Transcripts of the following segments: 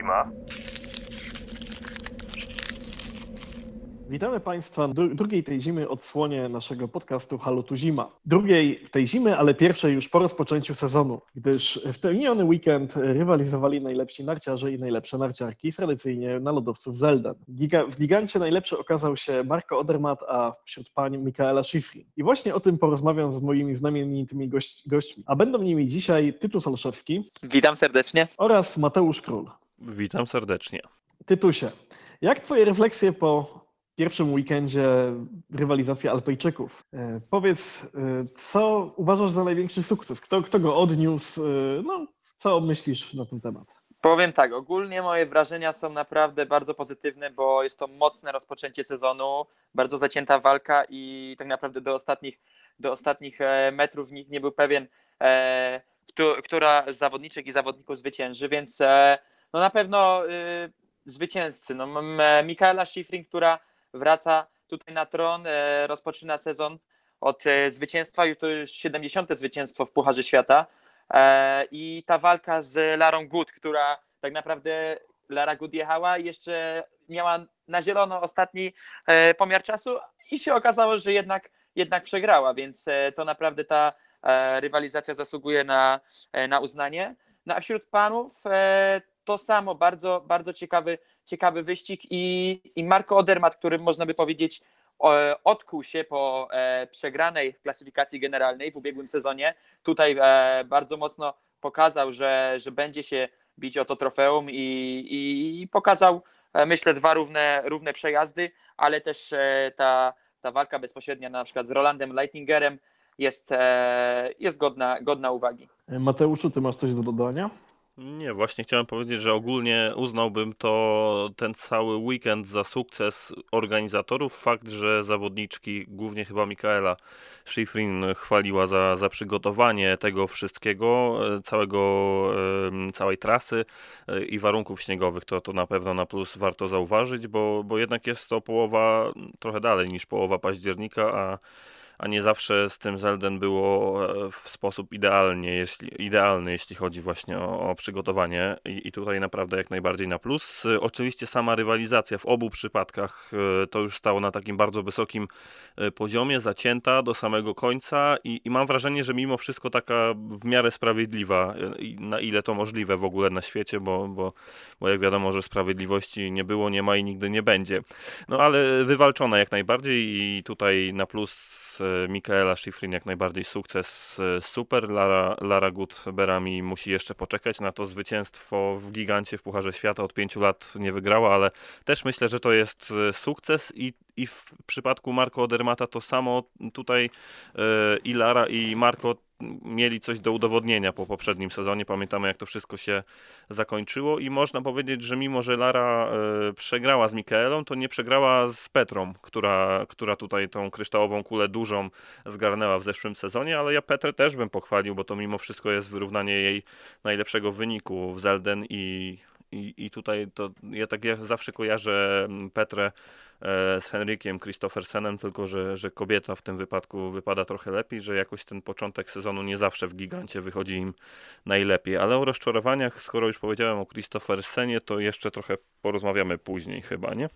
Tuzima. Witamy Państwa w drugiej tej zimy odsłonie naszego podcastu Halo Tuzima. Drugiej tej zimy, ale pierwszej już po rozpoczęciu sezonu, gdyż w ten miniony weekend rywalizowali najlepsi narciarze i najlepsze narciarki, tradycyjnie na lodowcu w Zelden. W gigancie najlepszy okazał się Marco Odermatt, a wśród pań Michaela Schifrin. I właśnie o tym porozmawiam z moimi znamienitymi gośćmi. A będą nimi dzisiaj Tytus Olszewski. Witam serdecznie. Oraz Mateusz Król. Witam serdecznie. Tytusie, jak Twoje refleksje po pierwszym weekendzie rywalizacji Alpejczyków? Powiedz, co uważasz za największy sukces? Kto go odniósł? Co myślisz na ten temat? Powiem tak, ogólnie moje wrażenia są naprawdę bardzo pozytywne, bo jest to mocne rozpoczęcie sezonu, bardzo zacięta walka i tak naprawdę do ostatnich metrów nikt nie był pewien, która z zawodniczek i zawodników zwycięży, więc na pewno zwycięzcy. Michaela Schifrin, która wraca tutaj na tron, rozpoczyna sezon od zwycięstwa, to już 70. zwycięstwo w Pucharze Świata i ta walka z Larą Good, która tak naprawdę Lara Good jechała i jeszcze miała na zielono ostatni pomiar czasu i się okazało, że jednak przegrała, więc to naprawdę ta rywalizacja zasługuje na uznanie. A wśród panów to samo, bardzo, bardzo ciekawy wyścig i Marco Odermatt, który można by powiedzieć odkuł się po przegranej w klasyfikacji generalnej w ubiegłym sezonie. Tutaj bardzo mocno pokazał, że będzie się bić o to trofeum i pokazał, myślę, dwa równe przejazdy, ale też ta walka bezpośrednia na przykład z Rolandem Leitningerem jest godna uwagi. Mateuszu, ty masz coś do dodania? Nie, właśnie chciałem powiedzieć, że ogólnie uznałbym ten cały weekend za sukces organizatorów. Fakt, że zawodniczki, głównie chyba Michaela Schifrin, chwaliła za przygotowanie tego wszystkiego, całej trasy i warunków śniegowych, to na pewno na plus warto zauważyć, bo jednak jest to połowa, trochę dalej niż połowa października, a nie zawsze z tym Zelden było w sposób idealny, jeśli chodzi właśnie o przygotowanie i tutaj naprawdę jak najbardziej na plus. Oczywiście sama rywalizacja w obu przypadkach to już stało na takim bardzo wysokim poziomie, zacięta do samego końca i mam wrażenie, że mimo wszystko taka w miarę sprawiedliwa, na ile to możliwe w ogóle na świecie, bo jak wiadomo, że sprawiedliwości nie było, nie ma i nigdy nie będzie. Ale wywalczona jak najbardziej i tutaj na plus Michaela Schifrin jak najbardziej sukces super. Lara Good Berami musi jeszcze poczekać na to zwycięstwo w gigancie w Pucharze Świata. Od 5 lat nie wygrała, ale też myślę, że to jest sukces i w przypadku Marco Odermatta to samo. Tutaj i Lara i Marco mieli coś do udowodnienia po poprzednim sezonie. Pamiętamy, jak to wszystko się zakończyło i można powiedzieć, że mimo, że Lara przegrała z Michaelą, to nie przegrała z Petrą, która tutaj tą kryształową kulę dużą zgarnęła w zeszłym sezonie, ale ja Petrę też bym pochwalił, bo to mimo wszystko jest wyrównanie jej najlepszego wyniku w Zelden i tutaj to ja zawsze kojarzę Petrę z Henrykiem Kristoffersenem, tylko że kobieta w tym wypadku wypada trochę lepiej, że jakoś ten początek sezonu nie zawsze w gigancie wychodzi im najlepiej. Ale o rozczarowaniach, skoro już powiedziałem o Kristoffersenie, to jeszcze trochę porozmawiamy później chyba, nie?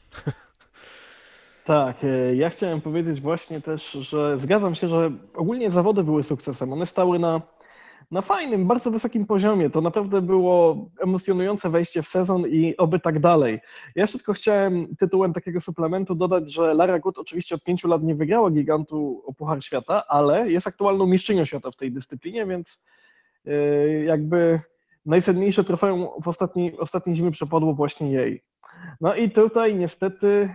Tak, ja chciałem powiedzieć właśnie też, że zgadzam się, że ogólnie zawody były sukcesem. One stały na fajnym, bardzo wysokim poziomie. To naprawdę było emocjonujące wejście w sezon i oby tak dalej. Ja jeszcze tylko chciałem tytułem takiego suplementu dodać, że Lara Good oczywiście od 5 lat nie wygrała gigantu o Puchar Świata, ale jest aktualną mistrzynią świata w tej dyscyplinie, więc jakby najcenniejsze trofeum w ostatniej zimy przepadło właśnie jej. I tutaj niestety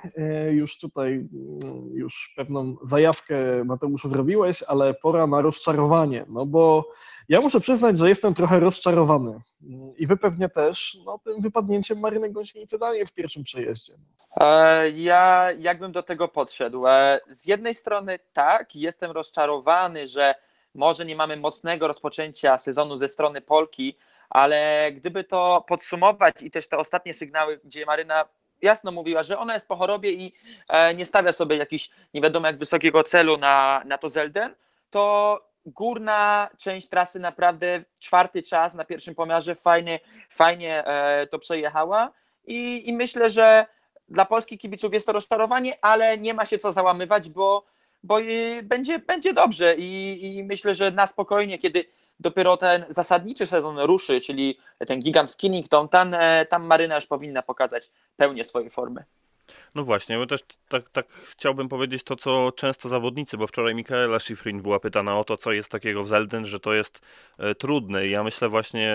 już pewną zajawkę, Mateuszu, zrobiłeś, ale pora na rozczarowanie, bo ja muszę przyznać, że jestem trochę rozczarowany i wy pewnie też tym wypadnięciem Maryny Gąsienicy-Daniel w pierwszym przejeździe. Ja jakbym do tego podszedł? Z jednej strony tak, jestem rozczarowany, że może nie mamy mocnego rozpoczęcia sezonu ze strony Polki, ale gdyby to podsumować i też te ostatnie sygnały, gdzie Maryna jasno mówiła, że ona jest po chorobie i nie stawia sobie jakiś nie wiadomo jak wysokiego celu na to Zelden, to górna część trasy naprawdę 4. czas na pierwszym pomiarze fajnie to przejechała i myślę, że dla polskich kibiców jest to rozczarowanie, ale nie ma się co załamywać, bo będzie dobrze i myślę, że na spokojnie, kiedy dopiero ten zasadniczy sezon ruszy, czyli ten gigant w Kennington, tam Maryna już powinna pokazać pełnię swojej formy. No właśnie, bo też tak chciałbym powiedzieć to, co często zawodnicy, bo wczoraj Mikaela Shiffrin była pytana o to, co jest takiego w Zelden, że to jest trudne i ja myślę właśnie,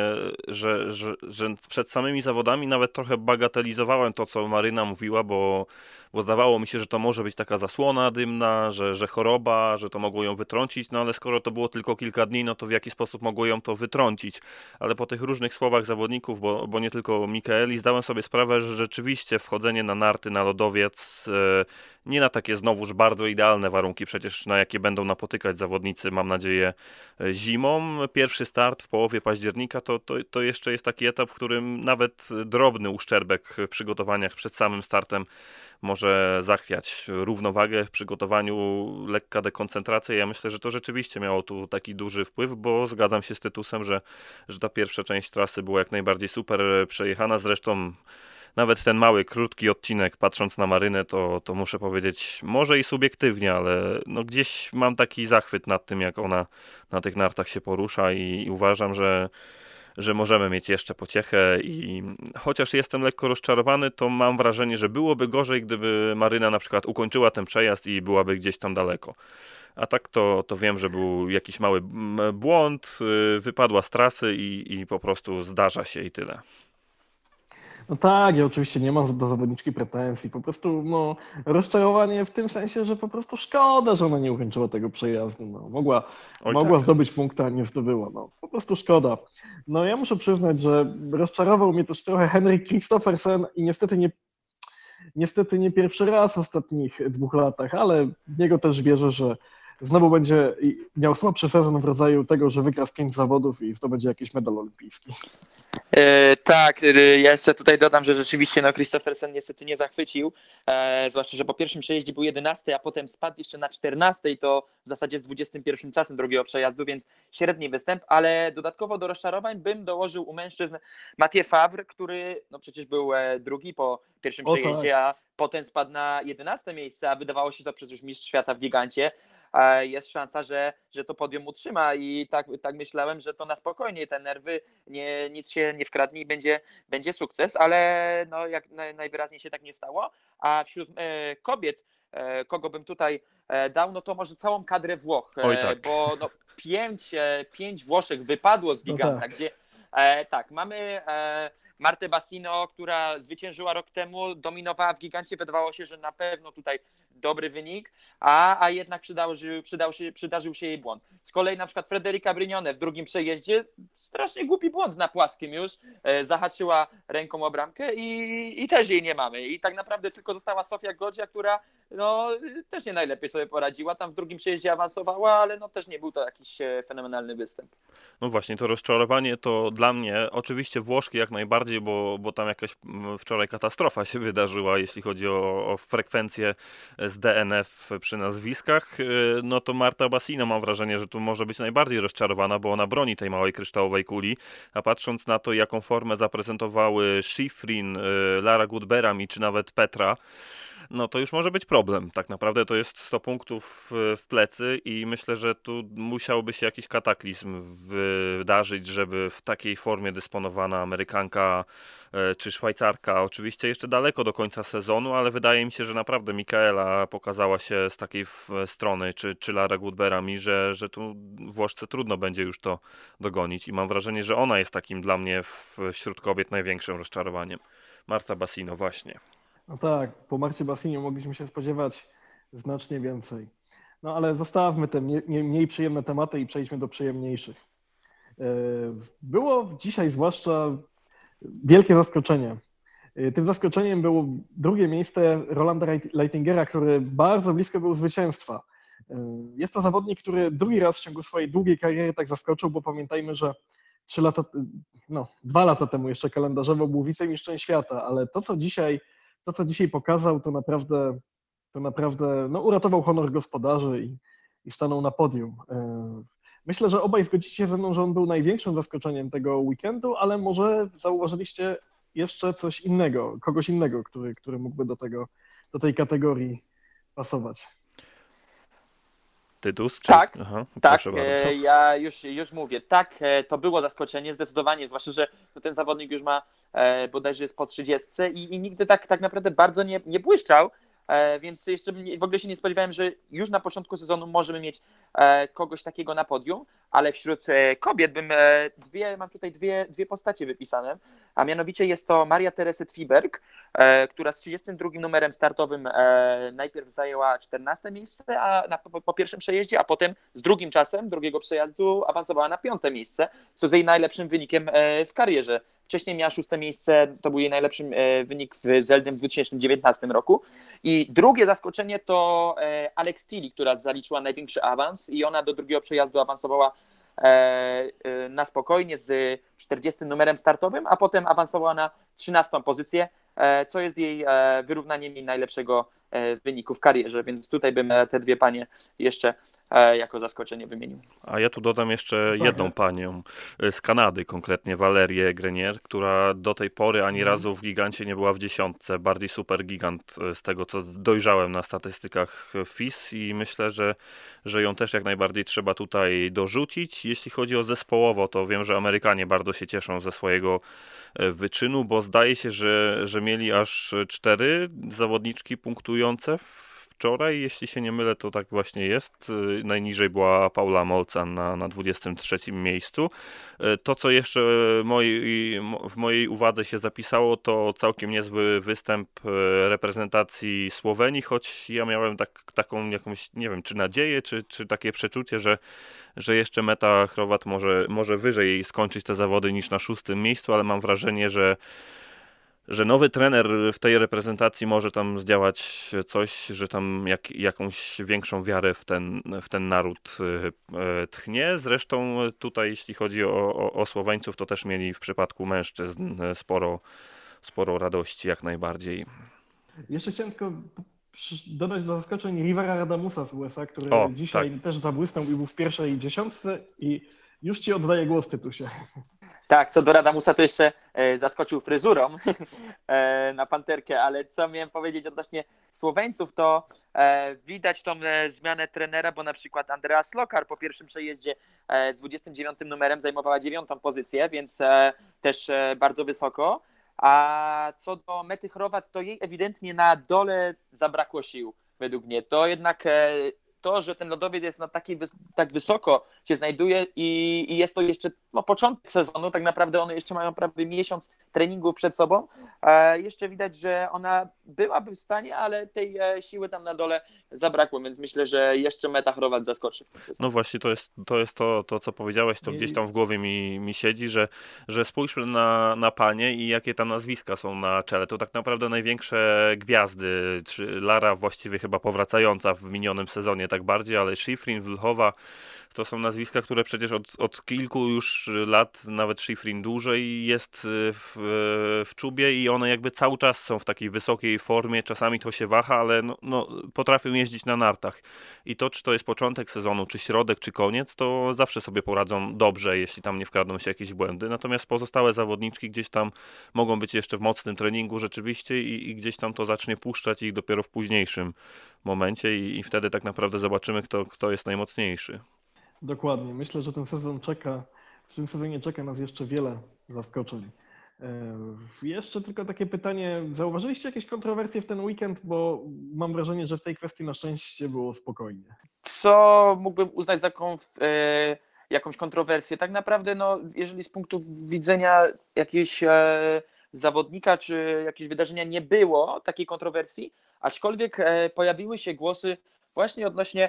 że przed samymi zawodami nawet trochę bagatelizowałem to, co Maryna mówiła, bo zdawało mi się, że to może być taka zasłona dymna, że choroba, że to mogło ją wytrącić, no ale skoro to było tylko kilka dni, no to w jaki sposób mogło ją to wytrącić? Ale po tych różnych słowach zawodników, bo nie tylko Mikaeli, zdałem sobie sprawę, że rzeczywiście wchodzenie na narty, na lodowiec, nie na takie znowuż bardzo idealne warunki, przecież na jakie będą napotykać zawodnicy, mam nadzieję, zimą. Pierwszy start w połowie października to jeszcze jest taki etap, w którym nawet drobny uszczerbek w przygotowaniach przed samym startem może zachwiać równowagę w przygotowaniu, lekka dekoncentracja. Ja myślę, że to rzeczywiście miało tu taki duży wpływ, bo zgadzam się z Tytusem, że ta pierwsza część trasy była jak najbardziej super przejechana. Zresztą nawet ten mały, krótki odcinek, patrząc na Marynę, to muszę powiedzieć, może i subiektywnie, ale no gdzieś mam taki zachwyt nad tym, jak ona na tych nartach się porusza i uważam, że możemy mieć jeszcze pociechę i chociaż jestem lekko rozczarowany, to mam wrażenie, że byłoby gorzej, gdyby Maryna na przykład ukończyła ten przejazd i byłaby gdzieś tam daleko. A tak to wiem, że był jakiś mały błąd, wypadła z trasy i po prostu zdarza się i tyle. No tak, ja oczywiście nie mam do zawodniczki pretensji. Po prostu rozczarowanie w tym sensie, że po prostu szkoda, że ona nie ukończyła tego przejazdu. No, mogła Tak. zdobyć punkty, a nie zdobyła. No, po prostu szkoda. No ja muszę przyznać, że rozczarował mnie też trochę Henrik Kristoffersen i niestety nie pierwszy raz w ostatnich 2 latach, ale w niego też wierzę, że znowu będzie miał słabszy sezon w rodzaju tego, że wygra z 5 zawodów i zdobędzie jakiś medal olimpijski. Tak, ja jeszcze tutaj dodam, że rzeczywiście Kristoffersen niestety nie zachwycił, zwłaszcza, że po pierwszym przejeździe był 11, a potem spadł jeszcze na 14 i to w zasadzie z 21 czasem drugiego przejazdu, więc średni występ, ale dodatkowo do rozczarowań bym dołożył u mężczyzn Mathieu Favre, który przecież był drugi po pierwszym przejeździe, tak. a potem spadł na 11 miejsce, a wydawało się to przecież mistrz świata w gigancie. Jest szansa, że to podium utrzyma i tak myślałem, że to na spokojnie te nerwy, nic się nie wkradnie i będzie sukces, ale jak najwyraźniej się tak nie stało, a wśród kobiet, kogo bym tutaj dał, to może całą kadrę Włoch, Tak. bo 5 Włoszek wypadło z giganta, tak. gdzie mamy Martę Bassino, która zwyciężyła rok temu, dominowała w gigancie, wydawało się, że na pewno tutaj dobry wynik, a jednak przydarzył się jej błąd. Z kolei na przykład Federica Brignone w drugim przejeździe, strasznie głupi błąd na płaskim już, zahaczyła ręką o bramkę i też jej nie mamy. I tak naprawdę tylko została Sofia Goggia, która też nie najlepiej sobie poradziła, tam w drugim przejeździe awansowała, ale też nie był to jakiś fenomenalny występ. No właśnie, to rozczarowanie to dla mnie, oczywiście Włoszki jak najbardziej, bo tam jakaś wczoraj katastrofa się wydarzyła, jeśli chodzi o frekwencję z DNF przy nazwiskach, no to Marta Bassino mam wrażenie, że tu może być najbardziej rozczarowana, bo ona broni tej małej kryształowej kuli, a patrząc na to, jaką formę zaprezentowały Shiffrin, Lara Goodberami czy nawet Petra, no to już może być problem. Tak naprawdę to jest 100 punktów w plecy i myślę, że tu musiałby się jakiś kataklizm wydarzyć, żeby w takiej formie dysponowana Amerykanka czy Szwajcarka, oczywiście jeszcze daleko do końca sezonu, ale wydaje mi się, że naprawdę Mikaela pokazała się z takiej strony, czy Lara Goodberami, że tu Włoszce trudno będzie już to dogonić i mam wrażenie, że ona jest takim dla mnie wśród kobiet największym rozczarowaniem. Marta Bassino właśnie. No tak, po Marcie Bassinie mogliśmy się spodziewać znacznie więcej. No ale zostawmy te mniej przyjemne tematy i przejdźmy do przyjemniejszych. Było dzisiaj zwłaszcza wielkie zaskoczenie. Tym zaskoczeniem było drugie miejsce Rolanda Leitingera, który bardzo blisko był zwycięstwa. Jest to zawodnik, który drugi raz w ciągu swojej długiej kariery tak zaskoczył, bo pamiętajmy, że 2 lata temu jeszcze kalendarzowo był wicemistrzem świata, ale to, co dzisiaj pokazał, to naprawdę uratował honor gospodarzy i stanął na podium. Myślę, że obaj zgodzicie się ze mną, że on był największym zaskoczeniem tego weekendu, ale może zauważyliście jeszcze coś innego, kogoś innego, który mógłby do tej kategorii pasować. Tytus? Czy... Tak, Aha, tak, proszę bardzo. ja już mówię, tak, to było zaskoczenie, zdecydowanie, zwłaszcza, że ten zawodnik już ma bodajże jest po 30 i nigdy tak naprawdę bardzo nie błyszczał, więc jeszcze w ogóle się nie spodziewałem, że już na początku sezonu możemy mieć kogoś takiego na podium, ale wśród kobiet mam tutaj dwie postacie wypisane, a mianowicie jest to Maria Teresy Twiberg, która z 32 numerem startowym najpierw zajęła 14 miejsce po pierwszym przejeździe, a potem z drugim czasem drugiego przejazdu awansowała na 5 miejsce, co jest jej najlepszym wynikiem w karierze. Wcześniej miała 6 miejsce, to był jej najlepszy wynik w Zeldym w 2019 roku. I drugie zaskoczenie to Alex Tilly, która zaliczyła największy awans i ona do drugiego przejazdu awansowała na spokojnie z 40 numerem startowym, a potem awansowała na 13 pozycję, co jest jej wyrównaniem jej najlepszego wyniku w karierze, więc tutaj bym te dwie panie jeszcze jako zaskoczenie wymienił. A ja tu dodam jeszcze jedną panią z Kanady, konkretnie Valerię Grenier, która do tej pory ani razu w gigancie nie była w dziesiątce. Bardziej super gigant z tego, co dojrzałem na statystykach FIS i myślę, że ją też jak najbardziej trzeba tutaj dorzucić. Jeśli chodzi o zespołowo, to wiem, że Amerykanie bardzo się cieszą ze swojego wyczynu, bo zdaje się, że mieli aż 4 zawodniczki punktujące wczoraj, jeśli się nie mylę, to tak właśnie jest. Najniżej była Paula Molcan na 23 miejscu. To, co jeszcze w mojej uwadze się zapisało, to całkiem niezły występ reprezentacji Słowenii, choć ja miałem taką jakąś, nie wiem, czy nadzieję, czy takie przeczucie, że jeszcze Meta Hrovat może wyżej skończyć te zawody niż na 6. miejscu, ale mam wrażenie, że nowy trener w tej reprezentacji może tam zdziałać coś, że tam jakąś większą wiarę w ten naród tchnie. Zresztą tutaj, jeśli chodzi o Słoweńców, to też mieli w przypadku mężczyzn sporo radości, jak najbardziej. Jeszcze chciałem tylko dodać do zaskoczeń Rivera Radamusa z USA, który dzisiaj też zabłysnął i był w pierwszej dziesiątce i już ci oddaję głos, Tytusie. Tak, co do Radamusa to jeszcze zaskoczył fryzurą na panterkę, ale co miałem powiedzieć odnośnie Słoweńców, to widać tą zmianę trenera, bo na przykład Andreas Lokar po pierwszym przejeździe z 29 numerem zajmowała 9. pozycję, więc też bardzo wysoko. A co do Mety Hrovat, to jej ewidentnie na dole zabrakło sił, według mnie. To jednak to, że ten lodowiec jest tak wysoko się znajduje i jest to jeszcze początek sezonu, tak naprawdę one jeszcze mają prawie miesiąc treningów przed sobą, jeszcze widać, że ona byłaby w stanie, ale tej siły tam na dole zabrakło, więc myślę, że jeszcze Meta Hrovat zaskoczy. No właśnie, to jest to, co powiedziałeś, to gdzieś tam w głowie mi siedzi, że spójrzmy na panie i jakie tam nazwiska są na czele. To tak naprawdę największe gwiazdy, czy Lara właściwie chyba powracająca w minionym sezonie tak bardziej, ale Schifrin, Vlhova, to są nazwiska, które przecież od kilku już lat, nawet Schifrin dłużej jest w czubie i one jakby cały czas są w takiej wysokiej formie, czasami to się waha, ale potrafią jeździć na nartach. I to, czy to jest początek sezonu, czy środek, czy koniec, to zawsze sobie poradzą dobrze, jeśli tam nie wkradną się jakieś błędy. Natomiast pozostałe zawodniczki gdzieś tam mogą być jeszcze w mocnym treningu rzeczywiście i gdzieś tam to zacznie puszczać ich dopiero w późniejszym momencie i wtedy tak naprawdę zobaczymy, kto jest najmocniejszy. Dokładnie. Myślę, że w tym sezonie czeka nas jeszcze wiele zaskoczeń. Jeszcze tylko takie pytanie. Zauważyliście jakieś kontrowersje w ten weekend? Bo mam wrażenie, że w tej kwestii na szczęście było spokojnie. Co mógłbym uznać za jakąś kontrowersję? Tak naprawdę, jeżeli z punktu widzenia jakiegoś zawodnika czy jakiegoś wydarzenia nie było takiej kontrowersji, aczkolwiek pojawiły się głosy właśnie odnośnie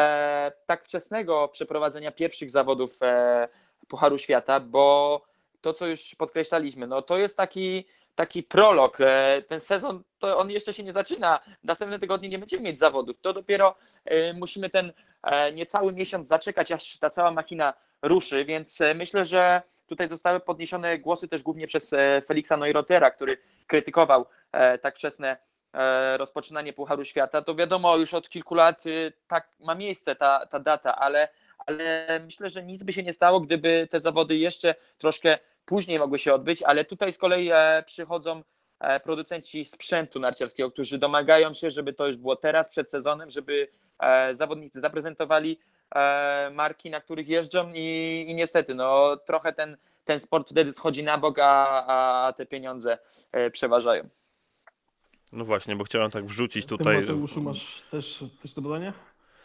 tak wczesnego przeprowadzenia pierwszych zawodów Pucharu Świata, bo to, co już podkreślaliśmy, to jest taki prolog. Ten sezon, to on jeszcze się nie zaczyna. W następne tygodnie nie będziemy mieć zawodów. To dopiero musimy ten niecały miesiąc zaczekać, aż ta cała machina ruszy, więc myślę, że tutaj zostały podniesione głosy też głównie przez Felixa Neurotera, który krytykował tak wczesne rozpoczynanie Pucharu Świata. To wiadomo, już od kilku lat tak ma miejsce ta data, ale ale myślę, że nic by się nie stało, gdyby te zawody jeszcze troszkę później mogły się odbyć, ale tutaj z kolei przychodzą producenci sprzętu narciarskiego, którzy domagają się, żeby to już było teraz, przed sezonem, żeby zawodnicy zaprezentowali marki, na których jeżdżą i niestety no, trochę ten sport wtedy schodzi na bok, a te pieniądze przeważają. No właśnie, bo chciałem tak wrzucić Ty, tutaj. Mateuszu, masz też coś do dodania?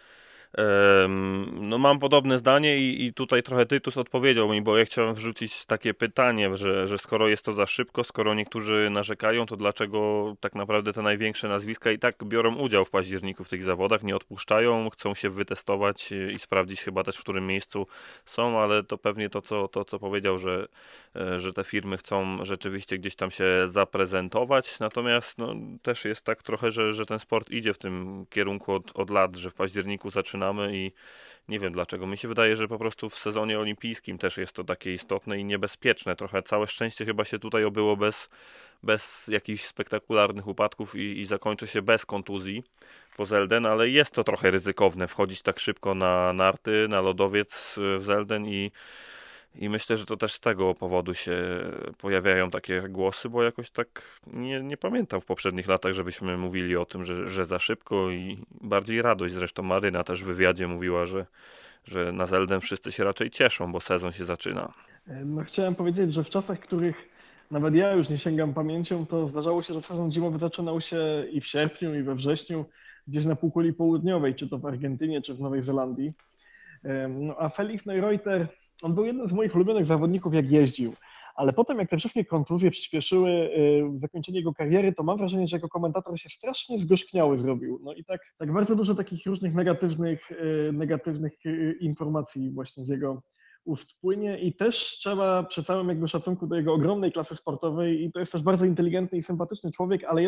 No mam podobne zdanie i tutaj trochę Tytus odpowiedział mi, bo ja chciałem wrzucić takie pytanie, że skoro jest to za szybko, skoro niektórzy narzekają, to dlaczego tak naprawdę te największe nazwiska i tak biorą udział w październiku w tych zawodach, nie odpuszczają, chcą się wytestować i sprawdzić chyba też, w którym miejscu są, ale to pewnie to co powiedział, że te firmy chcą rzeczywiście gdzieś tam się zaprezentować, natomiast no, też jest tak trochę, że ten sport idzie w tym kierunku od lat, że w październiku zaczynamy i nie wiem dlaczego. Mi się wydaje, że po prostu w sezonie olimpijskim też jest to takie istotne i niebezpieczne. Trochę całe szczęście chyba się tutaj obyło bez jakichś spektakularnych upadków i zakończy się bez kontuzji po Zelden, ale jest to trochę ryzykowne wchodzić tak szybko na narty, na lodowiec w Zelden i myślę, że to też z tego powodu się pojawiają takie głosy, bo jakoś tak nie pamiętam w poprzednich latach, żebyśmy mówili o tym, że za szybko i bardziej radość. Zresztą Maryna też w wywiadzie mówiła, że na Zelden wszyscy się raczej cieszą, bo sezon się zaczyna. No chciałem powiedzieć, że w czasach, których nawet ja już nie sięgam pamięcią, to zdarzało się, że sezon zimowy zaczynał się i w sierpniu, i we wrześniu, gdzieś na półkuli południowej, czy to w Argentynie, czy w Nowej Zelandii. No a Felix Neureuter, on był jednym z moich ulubionych zawodników, jak jeździł, ale potem jak te wszystkie kontuzje przyspieszyły zakończenie jego kariery, to mam wrażenie, że jako komentator się strasznie zgorzkniały zrobił. No i tak bardzo dużo takich różnych negatywnych informacji właśnie z jego ust płynie i też trzeba przy całym jakby szacunku do jego ogromnej klasy sportowej i to jest też bardzo inteligentny i sympatyczny człowiek, ale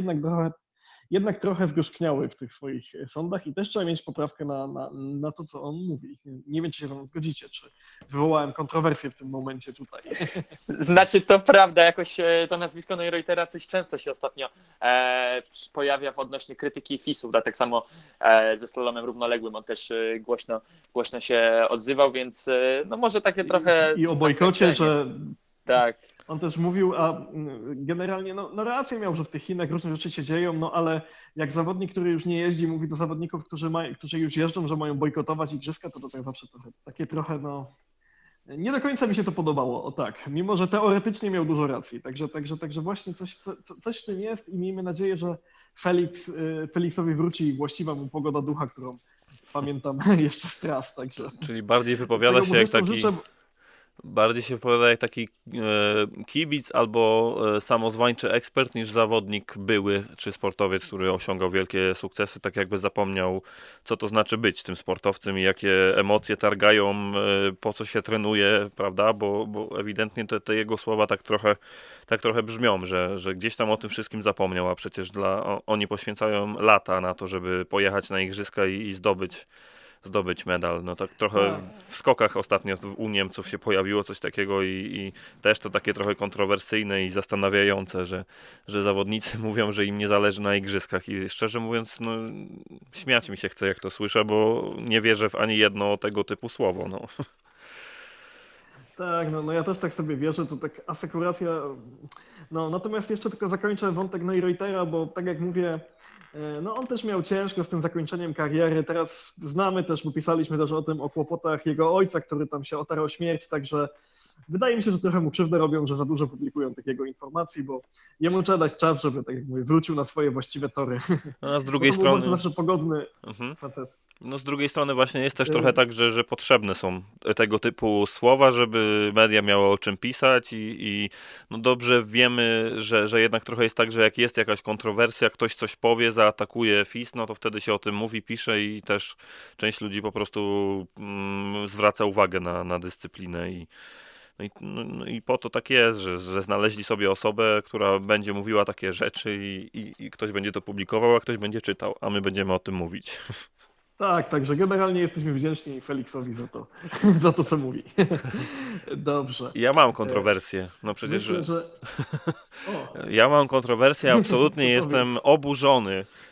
jednak trochę zgorzkniały w tych swoich sądach i też trzeba mieć poprawkę na to, co on mówi. Nie wiem, czy się ze mną zgodzicie, czy wywołałem kontrowersję w tym momencie tutaj. Znaczy to prawda, jakoś to nazwisko Neureutera coś często się ostatnio pojawia w odnośnie krytyki FIS-u, tak samo ze slalomem równoległym on też głośno się odzywał, więc no może takie trochę... I o bojkocie, że... Tak. On też mówił, a generalnie no rację miał, że w tych Chinach różne rzeczy się dzieją, no ale jak zawodnik, który już nie jeździ, mówi do zawodników, którzy już jeżdżą, że mają bojkotować igrzyska, to tak zawsze trochę no nie do końca mi się to podobało, o tak, mimo że teoretycznie miał dużo racji, także właśnie coś w tym jest i miejmy nadzieję, że Felixowi wróci właściwa mu pogoda ducha, którą pamiętam jeszcze z tras, także... Czyli bardziej wypowiada się jak taki... Bardziej się wypowiada jak taki kibic albo samozwańczy ekspert niż zawodnik były czy sportowiec, który osiągał wielkie sukcesy, tak jakby zapomniał, co to znaczy być tym sportowcem i jakie emocje targają, po co się trenuje, prawda, bo ewidentnie te jego słowa tak trochę brzmią, że gdzieś tam o tym wszystkim zapomniał, a przecież oni poświęcają lata na to, żeby pojechać na igrzyska i zdobyć medal. No tak trochę w skokach ostatnio u Niemców się pojawiło coś takiego i też to takie trochę kontrowersyjne i zastanawiające, że zawodnicy mówią, że im nie zależy na igrzyskach i szczerze mówiąc, no śmiać mi się chce jak to słyszę, bo nie wierzę w ani jedno tego typu słowo. No. Tak, no ja też tak sobie wierzę, to tak asekuracja. No natomiast jeszcze tylko zakończę wątek Neureutera, bo tak jak mówię, no on też miał ciężko z tym zakończeniem kariery. Teraz znamy też, bo pisaliśmy też o tym, o kłopotach jego ojca, który tam się otarł o śmierć, także wydaje mi się, że trochę mu krzywdę robią, że za dużo publikują takiego informacji, bo jemu trzeba dać czas, żeby, tak jak mówię, wrócił na swoje właściwe tory. No, a z drugiej strony... To był zawsze pogodny facet. No z drugiej strony właśnie jest też trochę tak, że potrzebne są tego typu słowa, żeby media miały o czym pisać i no dobrze wiemy, że jednak trochę jest tak, że jak jest jakaś kontrowersja, ktoś coś powie, zaatakuje FIS, no to wtedy się o tym mówi, pisze i też część ludzi po prostu zwraca uwagę na dyscyplinę no i po to tak jest, że znaleźli sobie osobę, która będzie mówiła takie rzeczy i ktoś będzie to publikował, a ktoś będzie czytał, a my będziemy o tym mówić. Tak, także generalnie jesteśmy wdzięczni Felixowi za to, co mówi. Dobrze. Ja mam kontrowersję. No przecież. Myślę, że... Ja mam kontrowersję, absolutnie jestem oburzony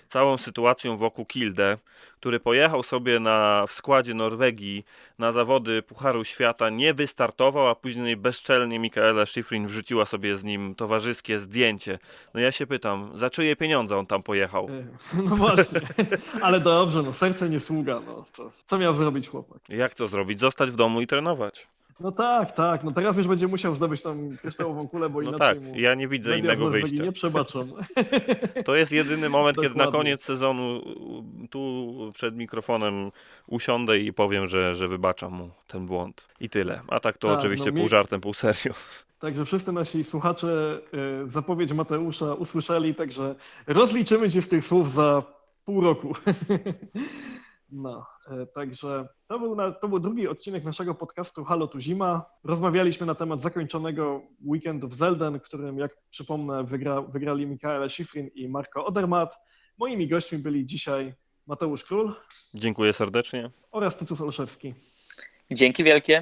całą sytuacją wokół Kilde, który pojechał sobie w składzie Norwegii na zawody Pucharu Świata, nie wystartował, a później bezczelnie Mikaela Shiffrin wrzuciła sobie z nim towarzyskie zdjęcie. No ja się pytam, za czyje pieniądze on tam pojechał? No właśnie, ale dobrze, no serce nie sługa, no co miał zrobić chłopak? Jak co zrobić? Zostać w domu i trenować. No tak, no teraz już będzie musiał zdobyć tam kryształową kulę, bo No inaczej tak, mu ja nie widzę media w innego Norwegii wyjścia. nie przebaczą. To jest jedyny moment, kiedy na Dokładnie. koniec sezonu tu przed mikrofonem usiądę i powiem, że wybaczam mu ten błąd. I tyle. A tak to Tak, oczywiście no pół żartem, pół serio. Także wszyscy nasi słuchacze zapowiedź Mateusza usłyszeli, także rozliczymy cię z tych słów za pół roku. No, także to był drugi odcinek naszego podcastu Halo tu Zima. Rozmawialiśmy na temat zakończonego weekendu w Zelden, w którym, jak przypomnę, wygrali Mikaela Shiffrin i Marco Odermatt. Moimi gośćmi byli dzisiaj Mateusz Król. Dziękuję serdecznie. Oraz Tytus Olszewski. Dzięki wielkie.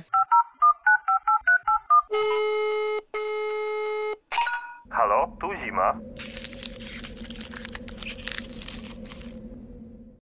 Halo, tu Zima.